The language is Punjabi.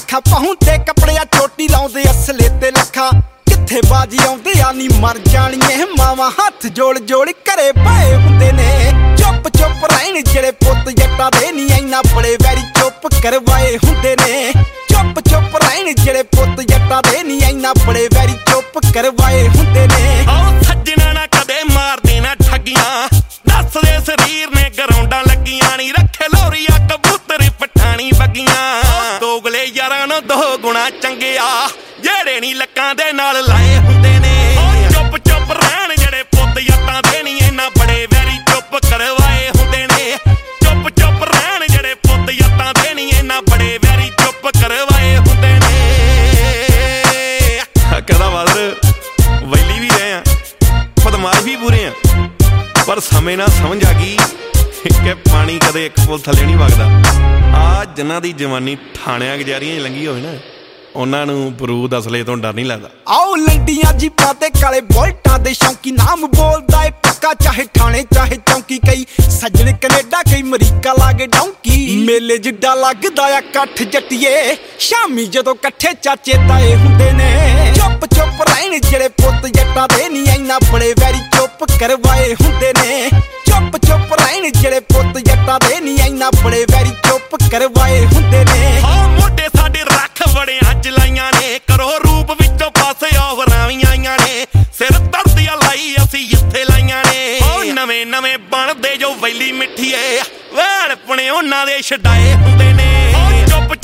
ਲੱਖਾਂ ਪਾਉਂਦੇ ਕੱਪੜਿਆਂ ਚੋਟੀ ਲਾਉਂਦੇ ਅਸਲੇ ਤੇ ਲੱਖਾਂ ਕਿੱਥੇ ਬਾਜੀ ਆਉਂਦੇ ਆ ਨੀ ਮਰ ਜਾਣੀਏ ਮਾਵਾਂ ਹੱਥ ਜੋੜ ਜੋੜ ਘਰੇ ਪਏ ਹੁੰਦੇ ਨੇ ਚੁੱਪ ਚੁੱਪ ਰਹਿਣ ਜਿਹੜੇ ਪੁੱਤ ਜੱਟਾਂ ਦੇ ਨੀ ਇੰਨਾ ਬੜੇ ਵੈਰੀ ਚੁੱਪ ਕਰਵਾਏ ਹੁੰਦੇ ਨੇ ਚੁੱਪ ਚੁੱਪ ਰਹਿਣ ਜਿਹੜੇ ਪੁੱਤ ਜੱਟਾਂ ਦੇ ਨੀ ਇੰਨਾ ਬੜੇ ਵੈਰੀ ਚੁੱਪ ਕਰਵਾਏ ਹੁੰਦੇ ਨੇ ਉਹ ਸੱਜਣਾ ਨਾ ਕਦੇ ਮਾਰਦੇ ਨਾ ਠੱਗੀਆਂ ਦੱਸਦੇ ਸਰੀਰ ਨੇ ਗਰਾਉਂਡਾਂ ਲੱਗੀਆਂ ਨੀ ਰੱਖੇ ਲੋਰੀਆ ਕਬੂਤਰ ਪਠਾਣੀ ਬੱਗੀਆਂ ਦੋਗਲੇ ਯਾਰਾਂ ਨੂੰ ਦੋ ਗੁਣਾ ਚੰਗਿਆ ਜਿਹੜੇ ਨੀ ਲੱਕਾਂ ਦੇ ਨਾਲ ਲਾਏ ਹੁੰਦੇ ਨੇ ਚੁੱਪ ਚੁੱਪ ਰਹਿਣ ਜਿਹੜੇ ਪੁੱਤ ਜੱਟਾਂ ਦੇ ਨੀ ਇੰਨਾ ਬੜੇ ਵੈਰੀ ਚੁੱਪ ਕਰਵਾਏ ਹੁੰਦੇ ਨੇ ਚੁੱਪ ਚੁੱਪ ਰਹਿਣ ਜਿਹੜੇ ਪੁੱਤ ਜੱਟਾਂ ਦੇ ਨੀ ਇੰਨਾ ਬੜੇ ਵੈਰੀ ਚੁੱਪ ਕਰਵਾਏ ਹੁੰਦੇ ਨੇ ਕਹਿੰਦਾ ਵਾਦਰ ਵੈਲੀ ਵੀ ਰਹੇ ਆ ਬਦਮਾਸ਼ ਵੀ ਪੂਰੇ ਆ ਪਰ ਸਮੇਂ ਨਾਲ ਸਮਝ ਆ ਗਈ ਕਿ ਪਾਣੀ ਕਦੇ ਇੱਕ ਪੁੱਲ ਥੱਲੇ ਨਹੀਂ ਵਗਦਾ ਆ ਜਿਨ੍ਹਾਂ ਦੀ ਜਵਾਨੀ ਠਾਣਿਆਂ ਗੁਜ਼ਾਰੀਆਂ 'ਚ ਲੰਘੀ ਹੋਵੇ ਨਾ ਉਹਨਾਂ ਨੂੰ ਬਰੂਦ ਅਸਲੇ ਤੋਂ ਡਰ ਨਹੀਂ ਲੱਗਦਾ ਆਓ ਲੰਡੀਆਂ ਜੀਪਾਂ ਤੇ ਕਾਲੇ ਬੋਲਟਾਂ ਦੇ ਸ਼ੌਂਕੀ ਨਾਮ ਬੋਲਦਾ ਏ ਪੱਕਾ ਚਾਹੇ ਠਾਣੇ ਚਾਹੇ ਚੌਂਕੀ ਕਈ ਸੱਜਣ ਕੈਨੇਡਾ ਕਈ ਅਮਰੀਕਾ ਲਾਗੇ ਡੌਂਕੀ ਮੇਲੇ ਜਿੱਡਾ ਲੱਗਦਾ ਆ ਇਕੱਠ ਜੱਟੀਏ ਸ਼ਾਮੀ ਜਦੋਂ ਇਕੱਠੇ ਚਾਚੇ ਤਾਏ ਹੁੰਦੇ ਨੇ ਚੁੱਪ ਚੁੱਪ ਰਹਿਣ ਜਿਹੜੇ ਪੁੱਤ ਜੱਟਾਂ ਦੇ ਨੀ ਇੰਨਾ ਬੜੇ ਵੈਰੀ ਚੁੱਪ ਕਰਵਾਏ ਹੁੰਦੇ ਨੇ ਚੁੱਪ ਚੁੱਪ ਰਹਿਣ ਜਿਹੜੇ ਪੁੱਤ ਜੱਟਾਂ ਦੇ ਨੀ ਇੰਨਾ ਬੜੇ ਵੈਰੀ ਚੁੱਪ ਕਰਵਾਏ ਹੁੰਦੇ ਨੇ ਮੋਢੇ ਸਾਡੇ ਰੱਖ ਬੜਿਆਂ ਚ ਲਾਈਆਂ ਨੇ ਕਰੋ ਰੂਪ ਵਿੱਚੋਂ ਪਾਸੇ ਔਵਰਾਂ ਵੀ ਆਈਆਂ ਨੇ ਸਿਰ ਧਰਤੀਆਂ ਲਾਈ ਅਸੀਂ ਇੱਥੇ ਲਾਈਆਂ ਨੇ ਨਵੇਂ ਨਵੇਂ ਬਣਦੇ ਜੋ ਵੈਲੀ ਮਿੱਠੀਏ ਵੈਣ ਪੁਣੇ ਉਹਨਾਂ ਦੇ ਛਡਾਏ ਹੁੰਦੇ ਨੇ ਚੁੱਪ